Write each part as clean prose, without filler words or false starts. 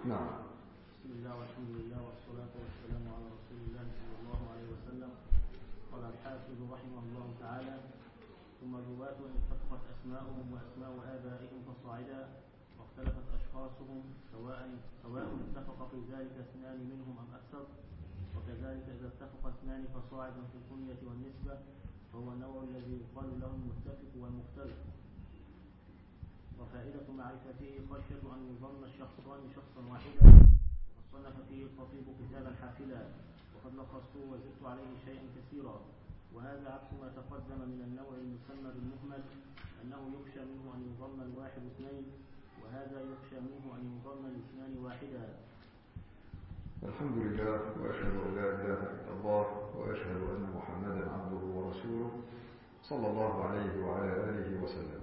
نعم. بسم الله والحمد لله والصلاة والسلام على رسول الله صلى الله عليه وسلم. قال الحافظ رحمه الله تعالى: ثم الرواة إن اتفقت أسماؤهم وأسماء آبائهم فصاعدا، واختلفت أشخاصهم سواء اتفق في ذلك اثنان منهم أم أكثر، وكذلك إذا اتفق اثنان فصاعدا في الكنية والنسبة، فهو النوع الذي يقال له المتفق والمختلف. وفائدة معرفته خشية أن يظن الشخصان شخصا واحدا، وصنف فيه الخطيب كتابا حافلا، وقد لخصته وزدت عليه شيئا كثيرا. وهذا عكس ما تقدم من النوع المسمى بالمهمل، أنه يخشى منه أن يظن الواحد اثنين، وهذا يخشى منه أن يظن الاثنان واحدا. الحمد لله، وأشهد أن لا إله إلا الله، وأشهد أن محمدا عبده ورسوله صلى الله عليه وعلى آله وسلم.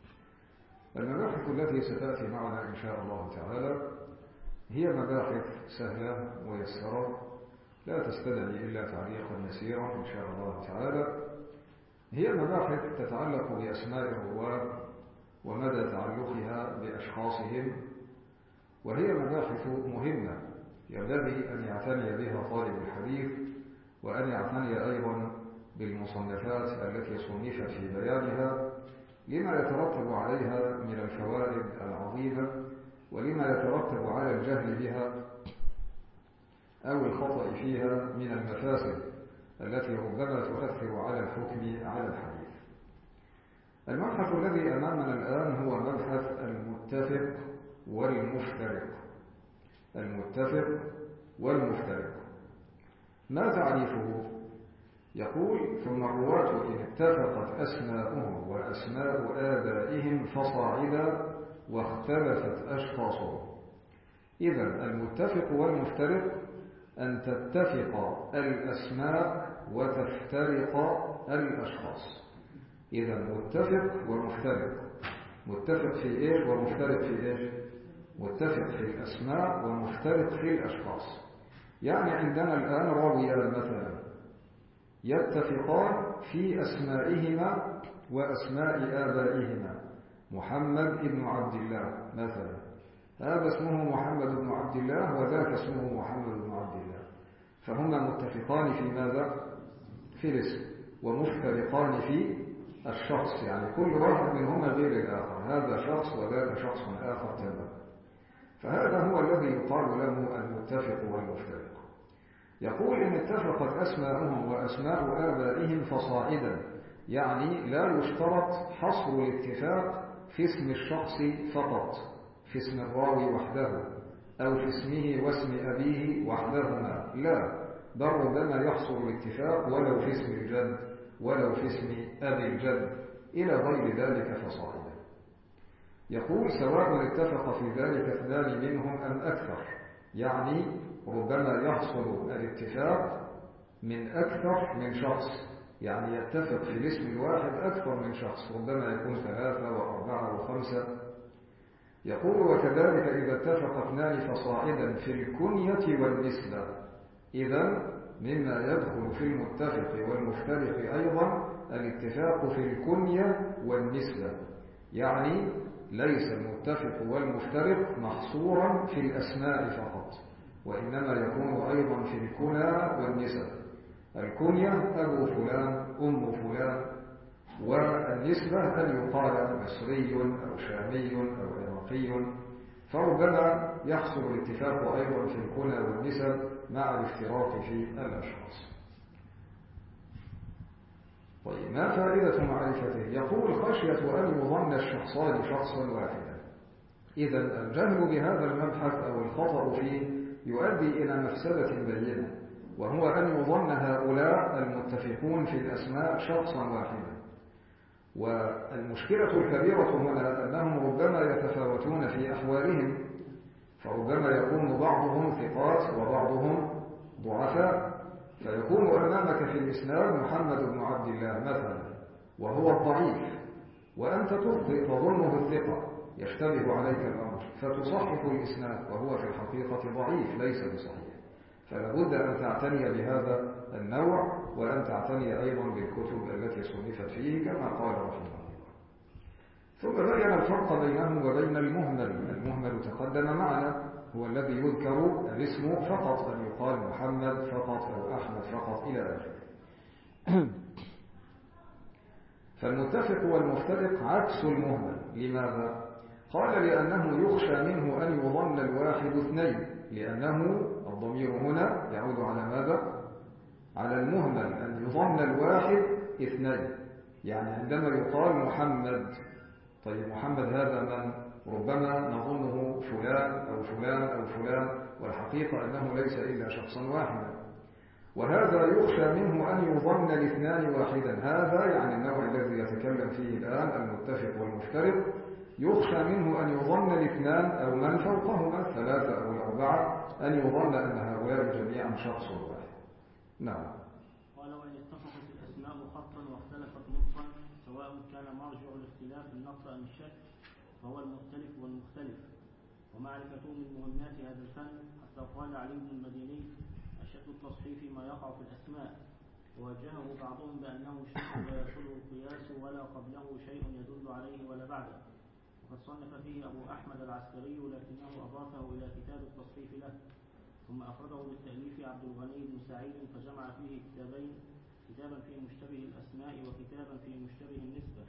المباحث التي ستأتي معنا إن شاء الله تعالى هي مباحث سهلة ميسرة، لا تستدعي إلا تعليقا يسيرا إن شاء الله تعالى. هي مباحث تتعلق بأسماء الرواة ومدى تعلقها بأشخاصهم، وهي مباحث مهمة ينبغي أن يعتني بها طالب الحديث، وأن يعتني أيضا بالمصنفات التي صنفت في بيانها، لما يترتب عليها من الفوائد العظيمة، ولما يترتب على الجهل بها أو الخطأ فيها من المفاسد التي ربما تؤثر على الحكم على الحديث. المبحث الذي أمامنا الآن هو مبحث المتفق والمفترق. المتفق والمفترق، ما تعريفه؟ يقول: ثم الرواة إن اتفقت أسماؤهم وأسماء آبائهم فصاعدا، واختلفت أشخاصهم. إذن المتفق والمفترق أن تتفق الأسماء وتفترق الأشخاص. إذن متفق ومفترق، متفق في إيش ومفترق في إيش؟ متفق في الأسماء ومفترق في الأشخاص. يعني عندنا الآن راويان مثلا يتفقان في أسمائهما وأسماء آبائهما. محمد بن عبد الله مثلا، هذا اسمه محمد بن عبد الله وذاك اسمه محمد بن عبد الله، فهما متفقان في ماذا؟ في الاسم، ومفترقان في الشخص، يعني كل واحد منهما غير الآخر، هذا شخص وذاك شخص آخر تماما. فهذا هو الذي يقال له المتفق والمفترق. يقول: إن اتفقت أسماؤهم وأسماء آبائهم فصاعدا، يعني لا يشترط حصر الاتفاق في اسم الشخص فقط، في اسم الراوي وحده، أو في اسمه واسم أبيه وحدهما، لا، بل ربما يحصل الاتفاق ولو في اسم الجد، ولو في اسم أبي الجد، إلى غير ذلك فصاعدا. يقول: سواء اتفق في ذلك اثنان منهم أم أكثر، يعني ربما يحصل الاتفاق من أكثر من شخص، يعني يتفق في الاسم الواحد أكثر من شخص، ربما يكون 3 و4 و5. يقول: وكذلك إذا اتفق اثنان فصاعدا في الكنية والنسبة. إذن مما يدخل في المتفق والمفترق أيضا الاتفاق في الكنية والنسبة، يعني ليس المتفق والمفترق محصورا في الأسماء فقط، وإنما يكون أيضا في الكنى والنسب. الكنية أبو فلان أم فلان، والنسبة أن يقال مصري أو شامي أو عراقي، فربما يحصل الاتفاق أيضا في الكنى والنسب مع الافتراق في الأشخاص. طيب، ما فائدة معرفته؟ يقول: خشية أن يظن الشخصان شخصا واحدا. إذن الجهل بهذا المبحث أو الخطأ فيه يؤدي إلى مفسدة بينة، وهو أن يظن هؤلاء المتفقون في الأسماء شخصا واحدا. والمشكلة الكبيرة هنا أنهم ربما يتفاوتون في أحوالهم، فربما يكون بعضهم ثقات وبعضهم ضعفاء، فيكون أمامك في الإسناد محمد بن عبد الله مثلا وهو الضعيف، وأنت تخطئ تظنه الثقة، يشتبه عليك الأمر فتصحح الإسناد وهو في الحقيقة ضعيف ليس بصحيح. فلا بد أن تعتني بهذا النوع، وأن تعتني أيضا بالكتب التي صنفت فيه كما قال رحمه الله. ثم بين الفرق بينهم وبين المهمل. المهمل تقدم معنا هو الذي يذكر الاسم فقط، أن يقال محمد فقط أو أحمد فقط إلى آخره. فالمتفق والمفترق عكس المهمل. لماذا؟ قال لأنه يخشى منه أن يظن الواحد اثنين، لأنه الضمير هنا يعود على ماذا؟ على المهمل، أن يظن الواحد اثنين. يعني عندما يقال محمد، طيب محمد هذا من؟ ربما نظنه فلان أو فلان أو فلان، والحقيقة أنه ليس إلا شخصا واحدا. وهذا يخشى منه أن يظن الاثنان واحدا. هذا يعني النوع الذي يتكلم فيه الآن المتفق والمفترق، يخشى منه أن يظن الاثنان أو من فوقهما الثلاثة أو الأربعة أن يظن أن هؤلاء جميعا شخص واحد. نعم. قال وإن اتفقت الأسماء خطا واختلفت نطقا سواء كان مرجع الاختلاف النطق أم الشك فهو المختلف والمختلف. ومعرفته من مهمات هذا الفن، حتى قال علي بن المديني أشد التصحيف ما يقع في الأسماء، وواجهه بعضهم بأنه شيء لا يدخله القياس ولا قبله شيء يدل عليه ولا بعده. وقد صنف فيه أبو أحمد العسكري لكنه أضافه إلى كتاب التصحيف له، ثم أفرده بالتأليف عبد الغني بن سعيد فجمع فيه كتابين، كتابا في مشتبه الأسماء وكتابا في مشتبه النسبة.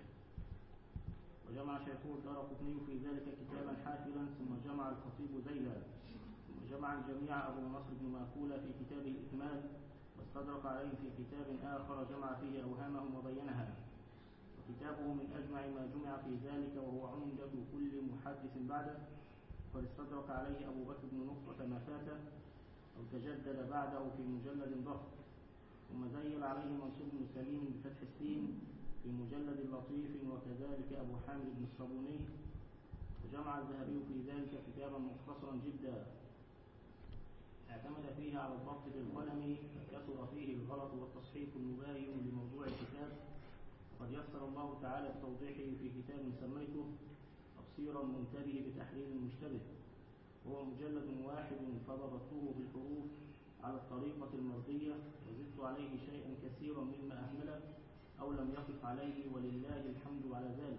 وجمع شيخه الدارقطني في ذلك كتابا حافلا، ثم جمع الخطيب ذيلا، ثم جمع الجميع أبو نصر بن ماكولة في كتابه الإكمال، واستدرك عليه في كتاب آخر جمع فيه أوهامهم وبينها. وكتابه من أجمع ما جمع في ذلك، وهو عمدة كل محدث بعده، وقد استدرك عليه أبو بكر بن نقطة ما فاته أو تجدد بعده في مجلد ضخم. ثم ذيل عليه منصور بن سليم بفتح السين في مجلد لطيف، وكذلك أبو حامد بن الصابوني. وجمع الذهبي في ذلك كتابا مختصرا جدا اعتمد فيه على الضبط بالقلم، فكثر فيه الغلط والتصحيف المباين لموضوع الكتاب. وقد يسر الله تعالى بتوضيحه في كتاب سميته تفسير المنتبه بتحرير المشتبه، وهو مجلد واحد فضبطته بالحروف على الطريقة المرضية، وزدت عليه شيئا كثيرا مما أهمله أو لم يقف عليه، ولله الحمد على ذلك.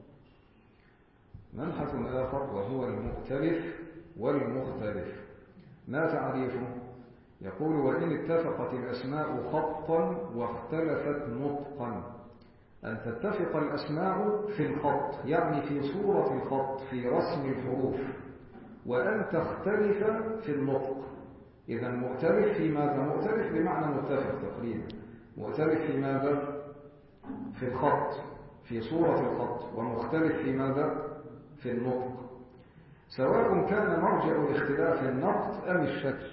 مبحث آخر وهو المختلف والمختلف. ما تعريفه؟ يقول وإن اتفقت الأسماء خطا واختلفت نطقا. أن تتفق الأسماء في الخط، يعني في صورة الخط في رسم الحروف، وأن تختلف في النطق. إذا مختلف في ماذا؟ مختلف بمعنى متفق تقريبا. مختلف في ماذا؟ في الخط، في صورة الخط. ومختلف في ماذا؟ في النطق. سواء كان مرجع الاختلاف النطق أم الشكل.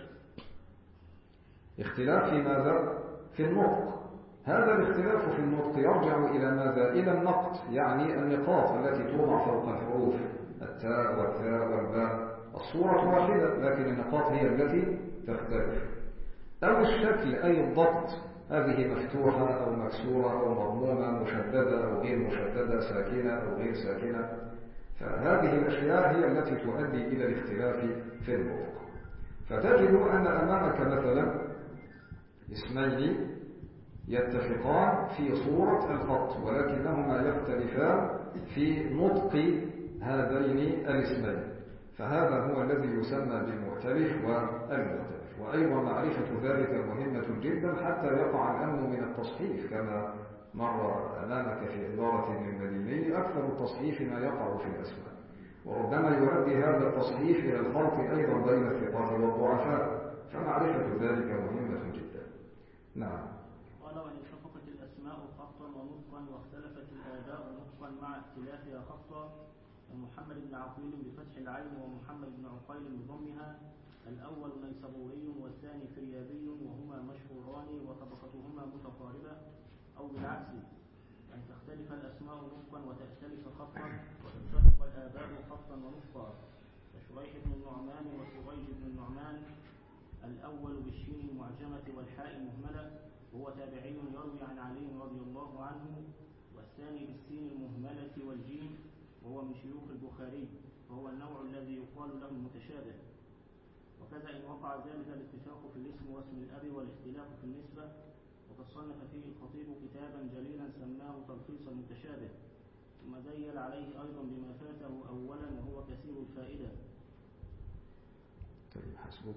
اختلاف في ماذا؟ في النطق. هذا الاختلاف في النطق يرجع إلى ماذا؟ إلى النقط، يعني النقاط التي توضع فوق الحروف، التاء والثاء والباء. الصورة واحدة لكن النقاط هي التي تختلف. أو الشكل أي الضبط، هذه مفتوحة أو مكسورة أو مضمومة، مشددة أو غير مشددة، ساكنة أو غير ساكنة. فهذه الأشياء هي التي تؤدي إلى الاختلاف في النطق. فتجد أن أمامك مثلا اسمين يتفقان في صورة الخط، ولكنهما يختلفان في نطق هذين الاسمين، فهذا هو الذي يسمى بالمؤتلف والمختلف. وأيضا معرفة ذلك مهمة جدا حتى يقع الأمن من التصحيف، كما مر أمامك في عبارة ابن المديني أكثر التصحيف ما يقع في الأسماء، وربما يؤدي هذا التصحيف إلى الخلط أيضا بين الثقات والضعفاء، فمعرفة ذلك مهمة جدا. نعم. قال وإن اتفقت الأسماء خطا ونطقا واختلفت الآباء نطقا مع اختلافها خطا، ومحمد بن عقيل بفتح العين ومحمد بن عقيل بضمها، الأول نيسابوري والثاني فريابي، وهما مشهوران وطبقتهما متقاربة، أو بالعكس أن تختلف الأسماء نطقا وتختلف خطا، وتتفق الآباء خطا ونطقا، كشريح بن النعمان وسريج بن النعمان، الأول بالشين المعجمة والحاء المهملة وهو تابعي يروي عن علي رضي الله عنه، والثاني بالسين المهملة والجيم وهو من شيوخ البخاري، وهو النوع الذي يقال له المتشابه. وكذا إن وقع ذلك الاتفاق في الاسم واسم الأب والاختلاف في النسبة. وقد صنف فيه الخطيب كتابا جليلا سماه تلخيص المتشابه، ثم ذيل عليه أيضا بما فاته أولا وهو كثير الفائدة. طيب حسبك.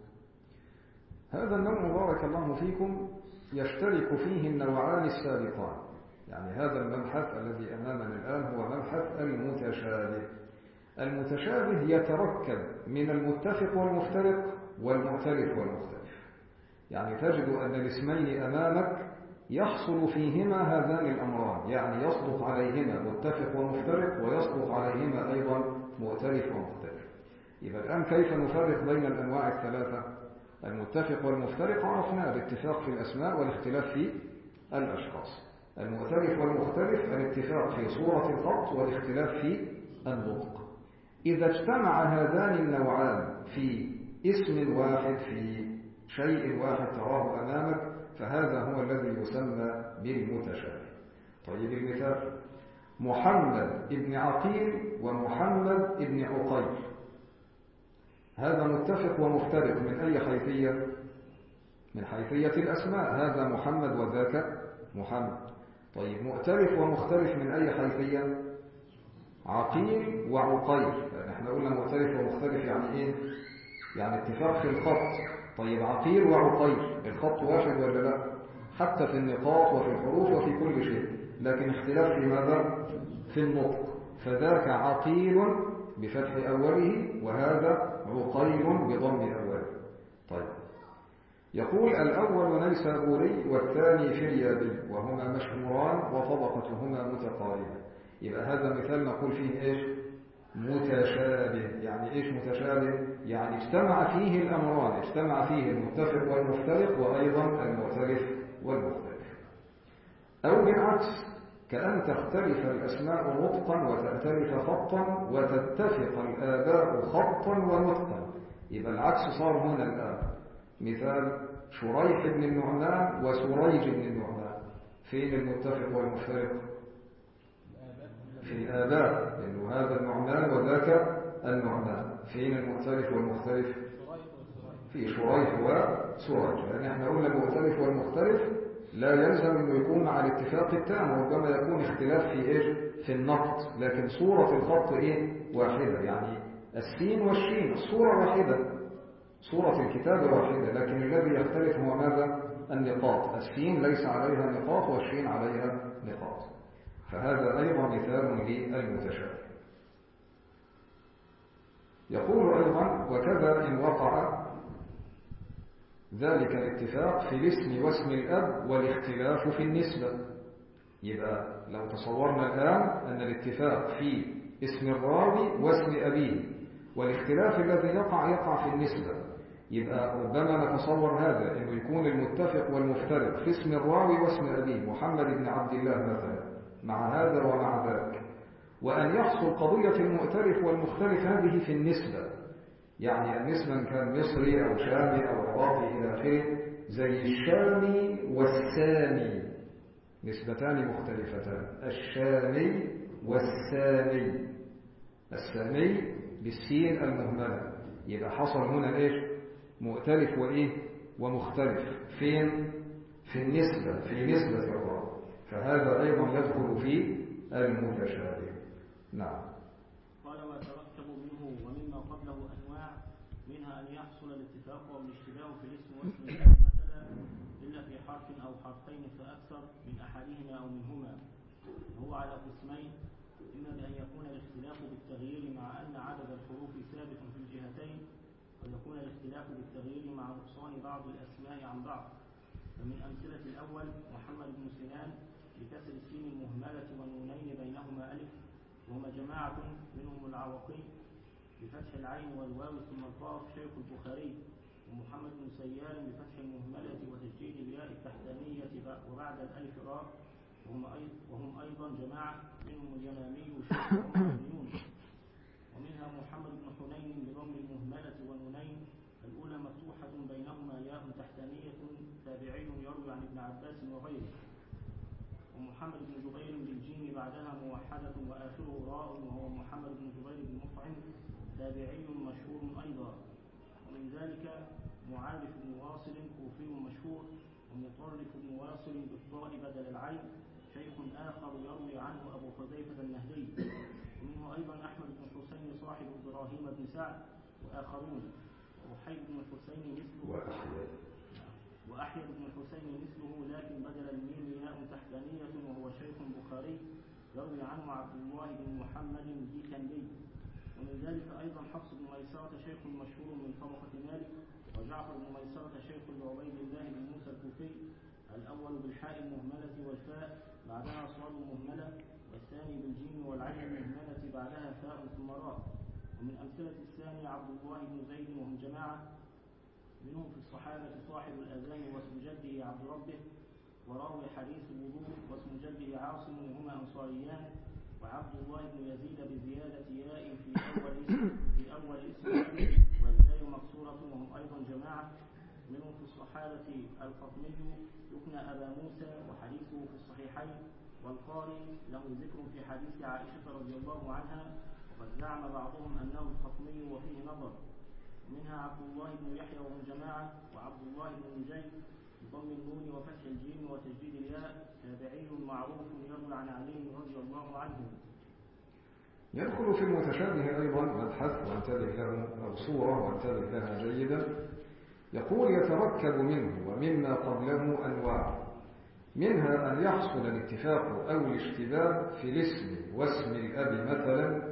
هذا النوع بارك الله فيكم يشترك فيه النوعان السابقان. يعني هذا المبحث الذي أمامنا الآن هو مبحث المتشابه. المتشابه يتركب من المتفق والمفترق والمختلف والمختلف. يعني تجد أن الاسمين أمامك يحصل فيهما هذان الأمران، يعني يصدق عليهما متفق ومفترق ويصدق عليهما أيضا مختلف ومختلف. إذا الآن كيف نفرق بين الأنواع الثلاثة؟ المتفق والمفترق عرفنا الاتفاق في الأسماء والاختلاف في الأشخاص. المختلف والمختلف الاتفاق في صورة الخط والاختلاف في النطق. إذا اجتمع هذان النوعان في اسم واحد في شيء واحد تراه أمامك فهذا هو الذي يسمى بالمتشابه. طيب المثال: محمد ابن عقيل ومحمد ابن عقيل، هذا متفق ومفترق من أي حيثية؟ من حيثية الأسماء، هذا محمد وذاك محمد. طيب مؤتلف ومختلف من أي حيثية؟ عقيل وعقيل. احنا قلنا مؤتلف ومختلف يعني ايه؟ يعني اتفاق في الخط. طيب عقيل وعقيل الخط واحد ولا لا؟ حتى في النقاط وفي الحروف وفي كل شيء، لكن اختلاف في ماذا؟ في النطق. فذاك عقيل بفتح أوله وهذا عقيل بضم أوله. طيب يقول: الأول نيسابوري والثاني فريابي وهما مشهوران وطبقتهما متقاربة. يبقى هذا مثال نقول فيه إيش؟ متشابه. يعني إيش متشابه؟ يعني اجتمع فيه الأمران، اجتمع فيه المتفق والمفترق وأيضا المختلف والمختلف. أو بالعكس، كأن تختلف الأسماء نطقا وتختلف خطا وتتفق الآباء خطا ونطقا. يبقى العكس صار هنا الآن. مثال: شريح بن النعمان وسريج بن النعمان، فين المتفق والمفترق؟ في الآباء، لأنه هذا النعمان وذاك النعمان. فين المختلف والمختلف؟ في شريح وسريج. لأن احنا قلنا المختلف والمختلف لا يلزم أنه يكون مع الاتفاق التام، ربما يكون اختلاف في إيش؟ في النقط، لكن صورة الخط إيه؟ واحدة. يعني السين والشين الصورة واحدة، صورة الكتاب واحدة، لكن الذي يختلف هو ماذا؟ النقاط. السين ليس عليها نقاط والشين عليها نقاط. فهذا أيضا مثال للمتشابه. يقول أيضا: وكذا إن وقع ذلك الاتفاق في الاسم واسم الأب والاختلاف في النسبة. يبقى لو تصورنا الآن أن الاتفاق في اسم الراوي واسم أبيه والاختلاف الذي يقع في النسبة، يبقى ربما نتصور هذا أنه يكون المتفق والمفترق في اسم الراوي واسم أبيه محمد بن عبد الله مثلا مع هذا ومع ذاك، وأن يحصل قضية المؤتلف والمختلف هذه في النسبة. يعني النسبة إن كان مصري أو شامي أو عراقي إلى آخره، زي الشامي والسامي، نسبتان مختلفتان، الشامي والسامي. السامي بالسين المهملة. يبقى حصل هنا إيش؟ مؤتلف وإيه؟ ومختلف. فين؟ في النسبة، في نسبة الراوي. فهذا أيضا يدخل في المتشابه. نعم. قال: ويترتب منه ومما قبله أنواع، منها أن يحصل الاتفاق والاشتباه في الاسم واسم الأب مثلا، إلا في حرف أو حرفين فأكثر من أحدهما أو منهما، وهو على قسمين: إما بأن يكون الاختلاف بالتغيير مع أن عدد الحروف ثابت في الجهتين، ويكون الاختلاف بالتغيير مع نقصان بعض الأسماء عن بعض. فمن أمثلة الأول محمد بن سنان بكسر السين المهملة والنونين بينهما ألف، وهما جماعة منهم العوقي بفتح العين والواو ثم القاف شيخ البخاري. ومحمد بن سيار بفتح المهملة وتشديد الياء التحتانية وبعد الألف راء، وهم أيضا جماعة منهم اليمامي شيخ المدينون. ومنها محمد بن حنين بضم المهملة ونونين الأولى مفتوحة بينهما ياء تحتانية تابعي يروي عن ابن عباس وغيره. ومحمد بن جبير بالجيم بعدها موحدة وآخره راء، وهو محمد بن جبير بن مطعم تابعي مشهور أيضا. ومن ذلك معارف بن واصل كوفي مشهور، ومطرف بن واصل بالطاء بدل العين شيخ آخر يروي عنه أبو حذيفة النهدي. ومنه أيضا أحمد بن حسين صاحب إبراهيم بن سعد وآخرون. وحيد بن الحسين مثله وأحيد بن الحسين مثله، لكن بدل الميم ياء تحتانية، وهو شيخ بخاري يروي عنه عبد الله بن محمد البيكندي. ومن ذلك أيضا حفص بن ميسرة شيخ مشهور من طبقة مالك، وجعفر بن ميسرة شيخ لعبيد الله بن موسى الكوفي، الأول بالحاء المهملة والفاء بعدها صاد مهملة، والثاني بالجيم والعين المهملة بعدها فاء ثم راء. ومن أمثلة الثاني عبد الله بن زيد، وهم جماعة، منهم في الصحابة صاحب الأذان واسم جده عبد ربه، وراوي حديث الوضوء واسم جده عاصم، وهما أنصاريان، وعبد الله بن يزيد بزيادة ياء في أول اسم والزاي مكسورة، وهم أيضا جماعة. منهم في الصحابة الفاطمي يكنى أبا موسى، وحديثه في الصحيحين، والقاري له ذكر في حديث عائشة رضي الله عنها، وقد زعم بعضهم أنه الفاطمي وفيه نظر. منها عبد الله بن يحيى وهم جماعة، وعبد الله بن نجيب بضم النون وفتح الجيم وتجديد الياء، تابعي معروف يروي عن علي رضي الله عنه. يدخل في المتشابه أيضا مبحث وانتبه له، أو صورة وانتبه لها جيدا. يقول يتركب منه ومما قبله أنواع، منها أن يحصل الاتفاق أو الاشتباه في الاسم واسم الأب مثلا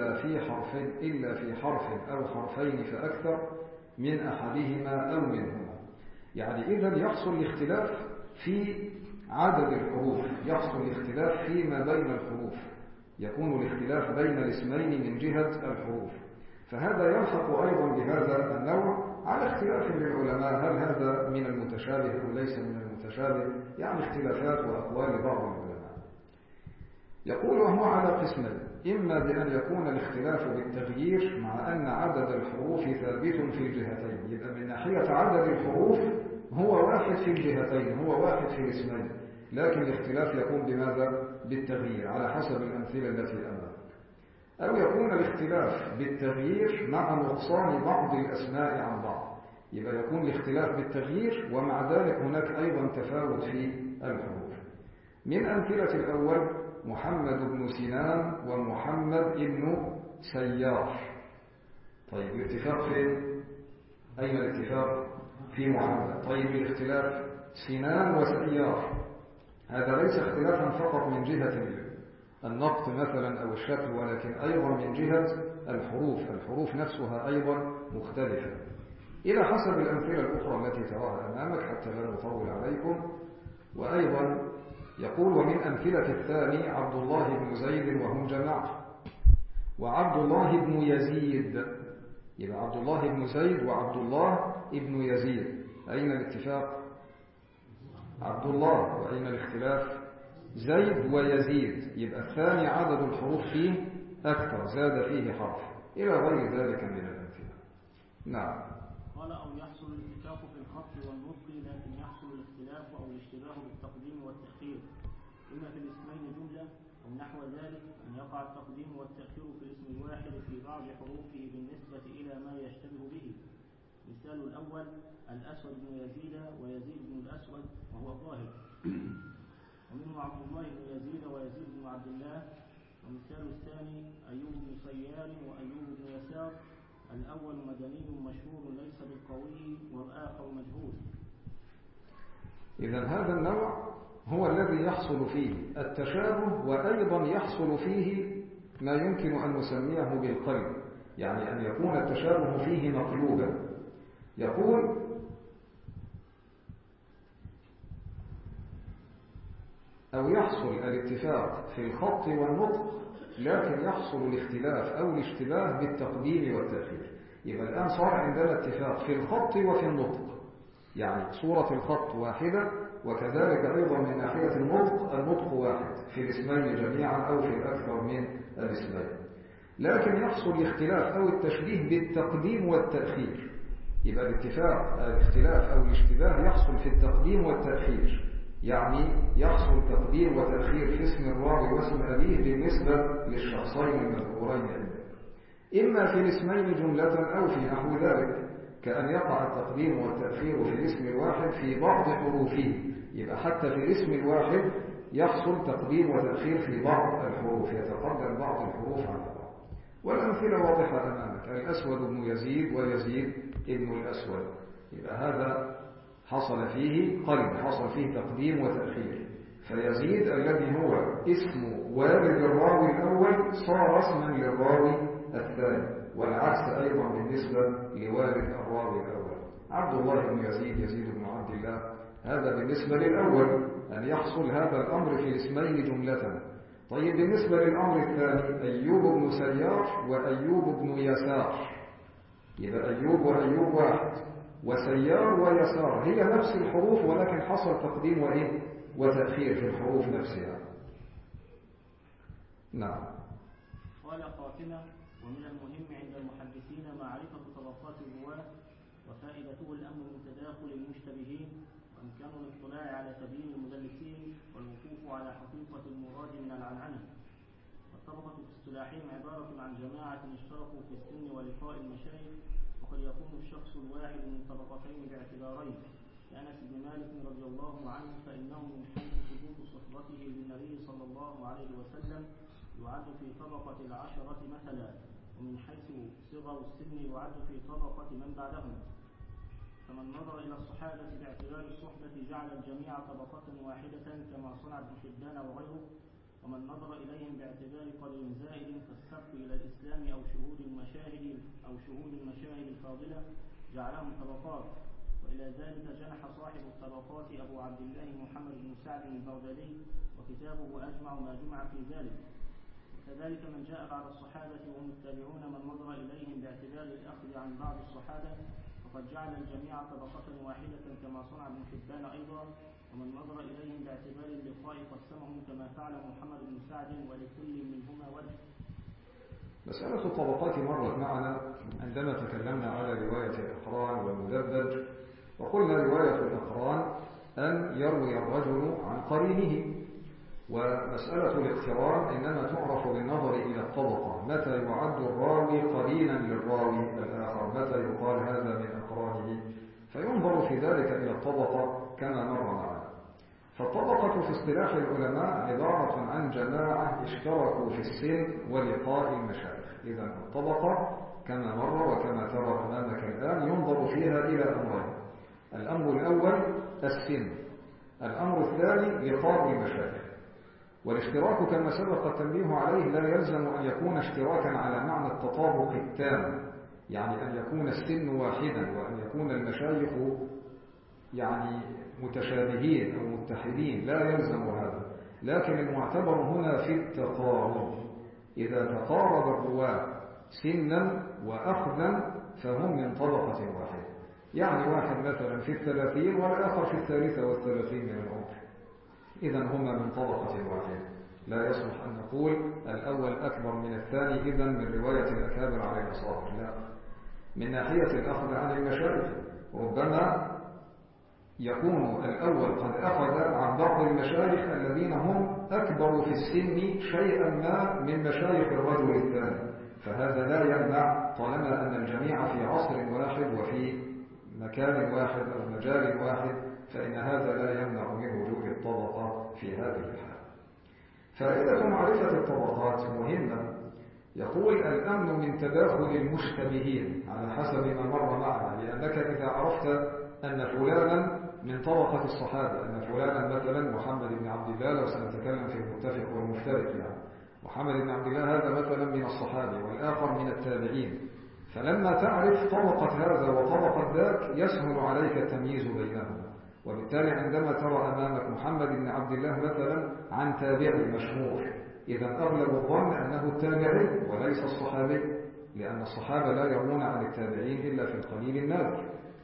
إلا في حرف أو حرفين فأكثر من أحدهما أو منهما. يعني إذا يحصل الاختلاف في عدد الحروف، يحصل الاختلاف فيما بين الحروف، يكون الاختلاف بين الاسمين من جهة الحروف، فهذا يلحق أيضا بهذا النوع على اختلاف للعلماء، هل هذا من المتشابه أو ليس من المتشابه، يعني اختلافات وأقوال بعض العلماء. يقول وهو على قسمين، إما بأن يكون الاختلاف بالتغيير مع أن عدد الحروف ثابت في الجهتين، يبقى من ناحية عدد الحروف هو واحد في الجهتين، هو واحد في الاسمين، لكن الاختلاف يكون بماذا؟ بالتغيير على حسب الأمثلة التي أمامك. أو يكون الاختلاف بالتغيير مع نقصان بعض الأسماء عن بعض، يبقى يكون الاختلاف بالتغيير ومع ذلك هناك أيضا تفاوت في الحروف. من أمثلة الأول محمد بن سنان ومحمد بن سيار. طيب الاتفاق فين؟ أين الاتفاق؟ في محمد. طيب الاختلاف سنان وسيار، هذا ليس اختلافا فقط من جهة النقط مثلا أو الشكل، ولكن أيضا من جهة الحروف نفسها أيضا مختلفة، إلى حسب الأمثلة الأخرى التي تراها أمامك حتى لا نطول عليكم. وأيضا يقول ومن أمثلة الثاني عبد الله بن زيد وهم جماعة، وعبد الله بن يزيد، يبقى عبد الله بن زيد وعبد الله بن يزيد، أين الاتفاق؟ عبد الله. وأين الاختلاف؟ زيد ويزيد، يبقى الثاني عدد الحروف فيه أكثر، زاد فيه حرف، إلى غير ذلك من الأمثلة. نعم. قال أو يحصل الاتفاق في الخط والنطق، لكن يحصل الاختلاف أو الاشتباه بالتقديم والتأخير، إما في الاسمين جملة أو نحو ذلك، أن يقع التقديم والتأخير في الاسم الواحد في بعض حروفه بالنسبة إلى ما يشتبه به. مثال الأول الأسود بن يزيد ويزيد بن الأسود، وهو ظاهر. ومنه عبد الله بن يزيد ويزيد بن عبد الله. ومثال الثاني أيوب بن صيار وأيوب بن يسار، الأول مدني مشهور ليس بالقوي، والآخر مجهول. إذن هذا النوع هو الذي يحصل فيه التشابه، وأيضا يحصل فيه ما يمكن أن نسميه بالقلب، يعني أن يكون التشابه فيه مقلوبا. يقول أو يحصل الاتفاق في الخط والنطق، لكن يحصل الاختلاف أو الاشتباه بالتقديم والتأخير. يبقى الآن صار عندنا اتفاق في الخط وفي النطق، يعني صورة الخط واحدة، وكذلك أيضا من ناحية النطق واحد في الاسمين جميعا أو في الأكثر من الاسمين، لكن يحصل الاختلاف أو التشبيه بالتقديم والتأخير. يبقى الاختلاف أو الاشتباه يحصل في التقديم والتأخير، يعني يحصل تقديم وتأخير في اسم الراوي واسم أبيه بالنسبة للشخصين المذكورين عندنا، إما في الاسمين جملة أو في نحو ذلك، كأن يقع التقديم والتأخير في الاسم الواحد في بعض حروفه. يبقى حتى في الاسم الواحد يحصل تقديم وتأخير في بعض الحروف، يتقدم بعض الحروف على بعض. والأمثلة واضحة أمامك، الأسود بن يزيد ويزيد ابن الأسود، يبقى هذا حصل فيه قلب، حصل فيه تقديم وتأخير. فيزيد الذي هو اسم والد الراوي الأول صار اسما للراوي الثاني، والعكس أيضا بالنسبة لوالد الراوي الأول. عبد الله بن يزيد، يزيد بن عبد الله، هذا بالنسبة للأول أن يحصل هذا الأمر في الاسمين جملة. طيب بالنسبة للأمر الثاني أيوب بن سيار وأيوب بن يسار، يبقى أيوب وأيوب واحد، وسيار ويسار هي نفس الحروف ولكن حصل تقديم وتأخير في الحروف نفسها. نعم. قال خاتمة: ومن المهم عند المحدثين معرفة طبقات الرواة، وفائدته الأمر من تداخل المشتبهين، وإمكان الاطلاع على تبيين المدلسين، والوقوف على حقيقة المراد من العنعنة. والطبقة في اصطلاحهم عبارة عن جماعة اشتركوا في السن ولقاء المشايخ، وقد يكون الشخص الواحد من طبقتين باعتبارين. لأنس بن مالك رضي الله عنه فإنه من حيث ثبوت صحبته للنبي صلى الله عليه وسلم يعد في طبقة العشرة مثلا، ومن حيث صغر السن يعد في طبقة من بعدهم. فمن نظر إلى الصحابة باعتبار الصحبة جعل الجميع طبقة واحدة كما صنع ابن حبان وغيره، ومن نظر إليهم باعتبار قدر زائد كالسبق إلى الإسلام أو شهود المشاهد الفاضلة جعلهم طبقات. وإلى ذلك جنح صاحب الطبقات أبو عبد الله محمد بن سعد البغدادي، وكتابه أجمع ما جمع في ذلك. وكذلك من جاء بعد الصحابة وهم التابعون من نظر إليهم باعتبار الأخذ عن بعض الصحابة فقد جعل الجميع طبقة واحدة كما صنع ابن حبان أيضا، ومن نظر إليهم باعتبار اللقاء قسمهم كما فعل محمد بن سعد، ولكل منهما وجه. مسألة الطبقات مرت معنا عندما تكلمنا على رواية الأقران والمدبج، وقلنا رواية الأقران أن يروي الرجل عن قرينه، ومسألة الاقتران إنما تعرف بالنظر إلى الطبقة، متى يعد الراوي قرينا للراوي الآخر، متى يقال هذا من أقرانه، فينظر في ذلك إلى الطبقة كما مر معنا. فالطبقة في اصطلاح العلماء عبارة عن جماعة اشتركوا في السن ولقاء المشايخ. إذا الطبقة كما مر وكما ترى أمامك الآن ينظر فيها إلى أمرين: الأمر الأول السن، الأمر الثاني لقاء المشايخ. والاشتراك كما سبق التنبيه عليه لا يلزم أن يكون اشتراكا على معنى التطابق التام، يعني أن يكون السن واحدا وأن يكون المشايخ يعني متشابهين أو متحدين، لا يلزم هذا، لكن المعتبر هنا في التقارب. إذا تقارب الرواة سنا وأخذا فهم من طبقة واحدة، يعني واحد مثلا في 30 والآخر في 33 من العمر، إذا هما من طبقة واحدة. لا يصلح أن نقول الأول أكبر من الثاني إذا من رواية الأكابر على الأصابع، لا. من ناحية الأخذ عن المشايخ ربما يكون الأول قد أخذ عن بعض المشايخ الذين هم أكبر في السن شيئا ما من مشايخ الرجل الثاني، فهذا لا يمنع طالما أن الجميع في عصر واحد وفي مكان واحد أو مجال واحد، فإن هذا لا يمنع من وجود الطبقة في هذه الحالة. فائدة معرفة الطبقات مهمة. يقول الأمن من تداخل المشتبهين على حسب ما مر معنا، لأنك إذا عرفت أن فلانا من طبقة الصحابة، أن فلانا مثلا محمد بن عبد الله، لو سنتكلم في المتفق والمفترق، يعني محمد بن عبد الله هذا مثلا من الصحابة والآخر من التابعين، فلما تعرف طبقة هذا وطبقة ذاك يسهل عليك التمييز بينهما. وبالتالي عندما ترى أمامك محمد بن عبد الله مثلا عن تابعي مشهور، إذا أغلب الظن أنه التابعي وليس الصحابي، لأن الصحابة لا يرون عن التابعين إلا في القليل النادر.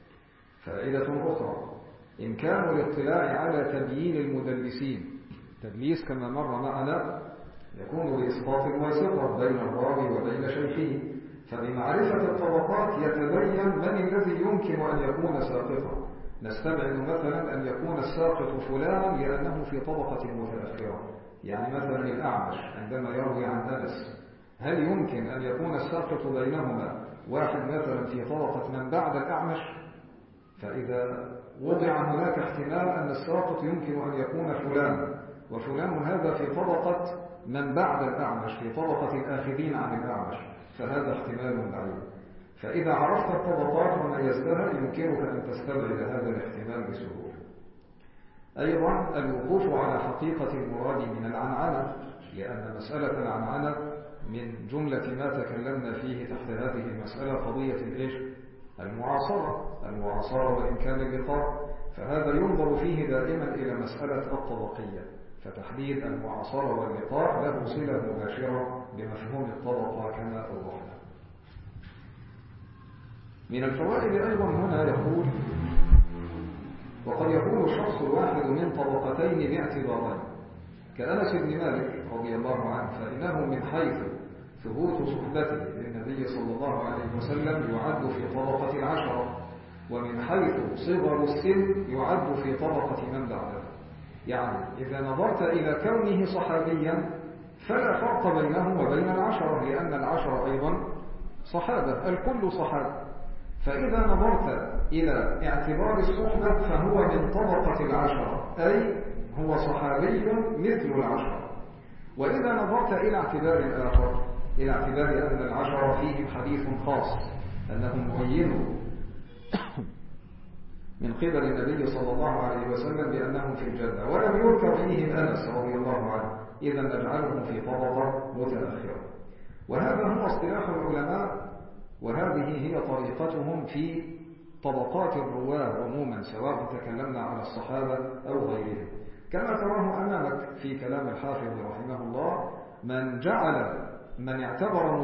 فائدة أخرى إمكان الاطلاع على تبيين المدلسين. تدليس كما مر معنا يكون بإسقاط الواسطة بين الراوي وبين شيخه، فبمعرفة الطبقات يتبين من الذي يمكن أن يكون ساقطا. نستبعد مثلا أن يكون الساقط فلانا لأنه في طبقة متأخرة، يعني مثلا الأعمش عندما يروي عن أنس، هل يمكن أن يكون الساقط بينهما واحد مثلا في طبقة من بعد الأعمش؟ فإذا وضع هناك احتمال أن الساقط يمكن أن يكون فلان، وفلان هذا في طبقة من بعد الأعمش، في طبقة الآخذين عن الأعمش، فهذا احتمال بعيد. فإذا عرفت الطبقات وميزتها يمكنك أن تستبعد هذا الاحتمال بسهولة. أيضا الوقوف على حقيقة المراد من العنعنة، لأن مسألة العنعنة من جملة ما تكلمنا فيه تحت هذه المسألة قضية المعاصرة وإن كان اللقاء، فهذا ينظر فيه دائما إلى مسألة الطبقية، فتحديد المعاصرة واللقاء له صلة مباشرة بمفهوم الطبقة كما أوضحنا. من الفوائد أيضا هنا يقول: وقد يكون الشخص الواحد من طبقتين باعتبارين، كأنس بن مالك رضي الله عنه، فإنه من حيث ثبوت صحبته للنبي صلى الله عليه وسلم يعد في طبقة العشرة، ومن حيث صغر السن يعد في طبقة من بعده. يعني إذا نظرت إلى كونه صحابيا فلا فرق بينه وبين العشرة، لأن العشرة أيضا صحابة، الكل صحابة. فإذا نظرت إلى اعتبار الصحبة فهو من طبقة العشرة، أي هو صحابي مثل العشرة. وإذا نظرت إلى اعتبار آخر، إلى اعتبار أن العشرة فيهم حديث خاص أنهم معينوا من قبل النبي صلى الله عليه وسلم بأنهم في الجنة ولم يذكر فيهم أنس رضي الله عنه، إذا نجعلهم في طبقة متأخرة. وهذا هو اصطلاح العلماء، وهذه هي طريقتهم في طبقات الرواة عموما، سواء تكلمنا على الصحابة أو غيرهم. كما تراه أمامك في كلام الحافظ رحمه الله، من اعتبر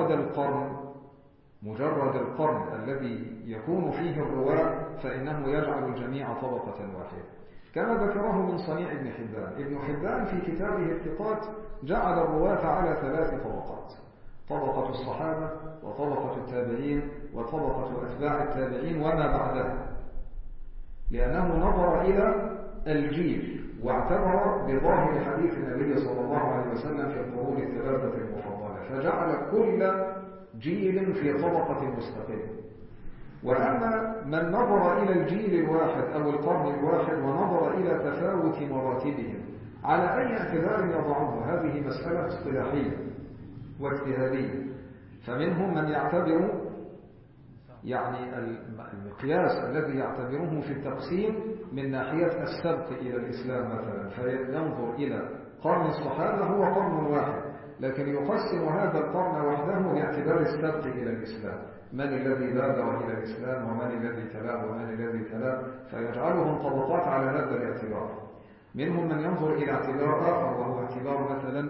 مجرد القرن الذي يكون فيه الرواة فإنه يجعل الجميع طبقة واحدة، كما ذكره من صنيع ابن حبان. ابن حبان في كتابه الثقات جعل الرواة على 3 طبقات: طبقة الصحابة، وطبقة التابعين، وطبقة أتباع التابعين وما بعدها، لأنه نظر إلى الجيل واعتبر بظاهر حديث النبي صلى الله عليه وسلم في القرون ال3 المفضلة، فجعل كل جيل في طبقة مستقلة. وأما من نظر إلى الجيل الواحد أو القرن الواحد ونظر إلى تفاوت مراتبهم على أي اعتبار يضعه، هذه مسألة اصطلاحية واجتهادية. فمنهم من يعتبر يعني المقياس الذي يعتبره في التقسيم من ناحية السبق إلى الإسلام مثلا، فينظر إلى قرن الصحابة هو قرن واحد، لكن يقسم هذا القرن وحده باعتبار السبق إلى الإسلام، من الذي بادر إلى الإسلام ومن الذي تلاه ومن الذي تلاه، فيجعلهم طبقات على هذا الاعتبار. منهم من ينظر إلى اعتبار آخر، وهو اعتبار مثلا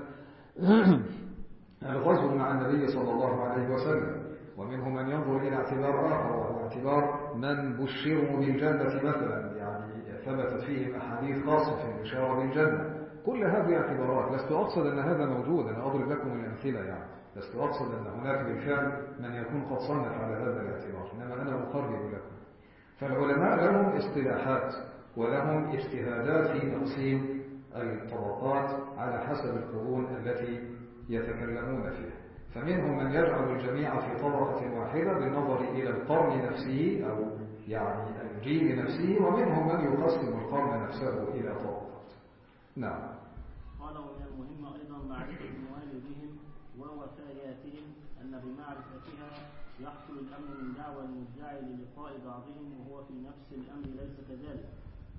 الغزو مع النبي صلى الله عليه وسلم، ومنهم من ينظر إلى اعتبار آخر، وهو اعتبار من بشروا بالجنة مثلا، يعني ثبتت فيهم أحاديث خاصة في البشارة بالجنة. كل هذه اعتبارات، لست أقصد أن هذا موجود، أنا أضرب لكم الأمثلة، يعني لست أقصد أن هناك بالفعل من يكون قد صنف على هذا الاعتبار، إنما أنا أقرب لكم. فالعلماء لهم اصطلاحات ولهم اجتهادات في تقسيم الطبقات على حسب القرون التي يتكلمون فيها. فمنهم من يجعل الجميع في طبقة واحدة بالنظر إلى القرن نفسه أو يعني الجيل نفسه، ومنهم من يقسم القرن نفسه إلى طبقات. نعم. قال: ومن المهم أيضا معرفة موالدهم ووفياتهم، أن بمعرفتها يحصل الأمن من دعوى المدعي للقاء بعضهم وهو في نفس الأمر ليس كذلك.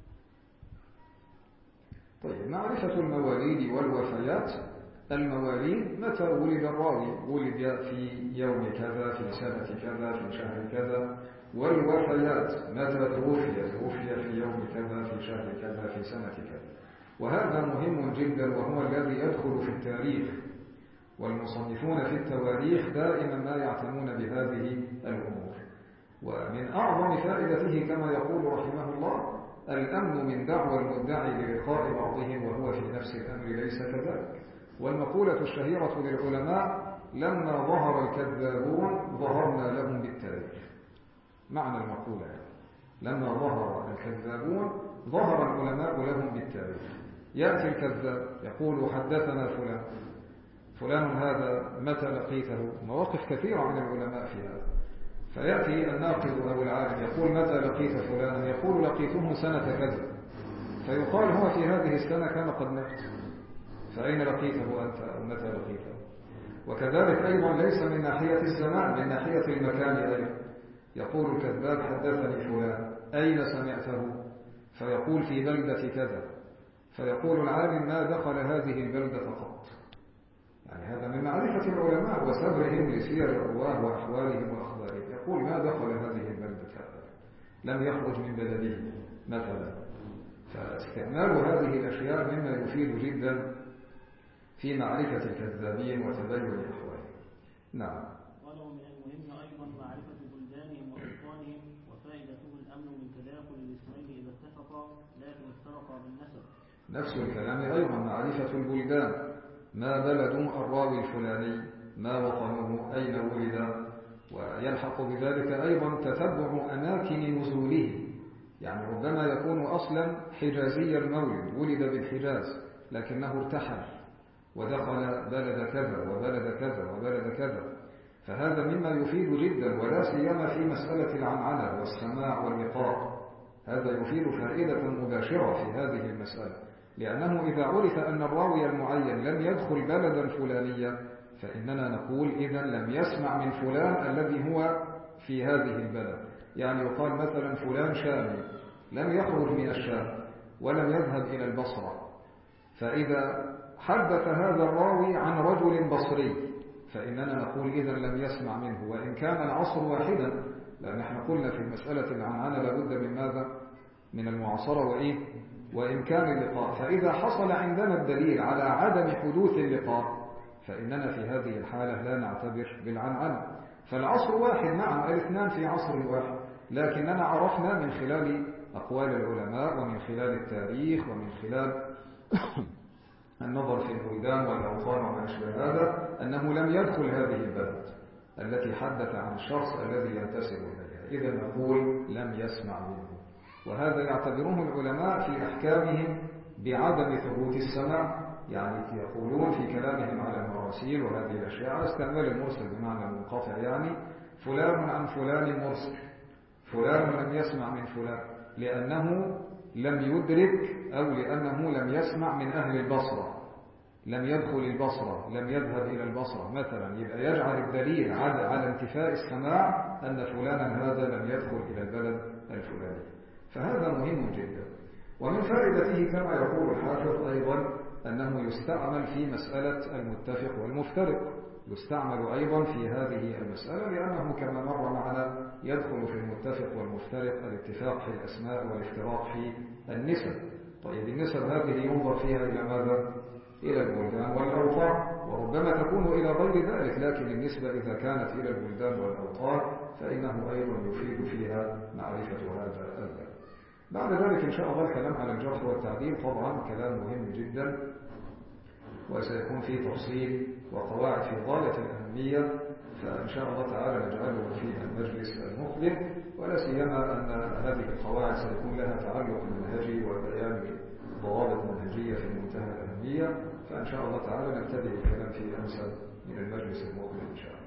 طيب، معرفة المواليد والوفيات. المواليد متى ولد الراوي، ولد في يوم كذا في سنة كذا في شهر كذا. والوفيات متى توفي في يوم كذا في شهر كذا في سنة كذا. وهذا مهم جدا، وهو الذي يدخل في التاريخ، والمصنفون في التواريخ دائما ما يعتنون بهذه الأمور. ومن أعظم فائدته كما يقول رحمه الله: الأمن من دعوى المدعي للقاء بعضهم وهو في نفس الأمر ليس كذلك. والمقولة الشهيرة للعلماء: لما ظهر الكذابون ظهرنا لهم بالتاريخ. معنى المقولة يعني لما ظهر الكذابون ظهر العلماء لهم بالتاريخ. يأتي الكذاب يقول: حدثنا فلان هذا متى لقيته؟ مواقف كثيرة عن العلماء في هذا. فيأتي الناقد أو العالم يقول: متى لقيت فلانا؟ يقول: لقيته سنة كذا. فيقال: هو في هذه السنة كان قد مات، فأين لقيته أنت أو متى لقيته؟ وكذلك أيضا ليس من ناحية الزمان، من ناحية المكان أيضا. يقول الكذاب حدثني فلان، أين سمعته؟ فيقول في بلدة كذا، فيقول العالم ما دخل هذه البلدة قط. يعني هذا من معرفة العلماء وسبرهم لسير الرواه وأحوالهم وأخبارهم. يقول ما دخل هذه البلدة هذا، لم يخرج من بلده مثلا. فاستعمال هذه الأشياء مما يفيد جدا في معرفة الكذابين وتبين أحوالهم. نعم. قال ومن المهم أيضا معرفة بلدانهم وأوطانهم، وفائدته الأمن من تداخل الاسمين إذا اتفقا لكن افترقا بالنسب. نفس الكلام أيضا معرفة البلدان، ما بلد الراوي الفلاني، ما وطنه، أين ولد، ويلحق بذلك أيضا تتبع أماكن نزوله. يعني ربما يكون أصلا حجازي المولد، ولد بالحجاز لكنه ارتحل ودخل بلد كذا وبلد كذا وبلد كذا، فهذا مما يفيد جدا، ولا سيما في مسألة العنعنة والسماع واللقاء. هذا يفيد فائدة مباشرة في هذه المسألة، لأنه إذا عرف أن الراوي المعين لم يدخل بلدا فلانيا فإننا نقول إذن لم يسمع من فلان الذي هو في هذه البلد. يعني يقال مثلا فلان شامي لم يخرج من الشام ولم يذهب إلى البصرة، فإذا حدث هذا الراوي عن رجل بصري فإننا نقول إذن لم يسمع منه، وإن كان العصر واحدا، لأن احنا قلنا في المسألة العنعنة لابد من ماذا؟ من المعاصرة وإمكان اللقاء. فإذا حصل عندنا الدليل على عدم حدوث اللقاء فإننا في هذه الحالة لا نعتبر بالعنعنة. فالعصر واحد، نعم الاثنان في عصر واحد، لكننا عرفنا من خلال أقوال العلماء ومن خلال التاريخ ومن خلال النظر في البلدان والأوطان وما أشبه هذا أنه لم يدخل هذه البلد التي حدث عن الشخص الذي ينتسب إليها، إذا نقول لم يسمع منه. وهذا يعتبره العلماء في أحكامهم بعدم ثبوت السمع. يعني يقولون في كلامهم على المراسيل وهذه الأشياء على استعمال المرسل بمعنى المنقطع، يعني فلان عن فلان مرسل، فلان لم يسمع من فلان لأنه لم يدرك أو لأنه لم يسمع من أهل البصرة، لم يدخل البصرة، لم يذهب إلى البصرة مثلا، يبقى يجعل الدليل على انتفاء السماع أن فلانا هذا لم يدخل إلى البلد الفلاني. فهذا مهم جدا. ومن فائدته كما يقول الحافظ أيضا أنه يستعمل في مسألة المتفق والمفترق، يستعمل أيضا في هذه المسألة، لأنه كما مر معنا يدخل في المتفق والمفترق الاتفاق في الأسماء والافتراق في النسب. طيب النسب هذه ينظر فيها إلى ماذا؟ إلى البلدان والأوطان، وربما تكون إلى غير ذلك، لكن النسبة إذا كانت إلى البلدان والأوطان فإنه أيضا يفيد فيها معرفة هذا الباب. بعد ذلك إن شاء الله الكلام على الجرح والتعديل، طبعا كلام مهم جدا وسيكون فيه تفصيل وقواعد في غاية الأهمية، فإن شاء الله تعالى نجعله في المجلس المقبل، ولا سيما أن هذه القواعد سيكون لها تعلق منهجي وبيان ضوابط منهجية في منتهى الأهمية، فإن شاء الله تعالى نبتدئ الكلام في أمثل من المجلس المقبل إن شاء الله.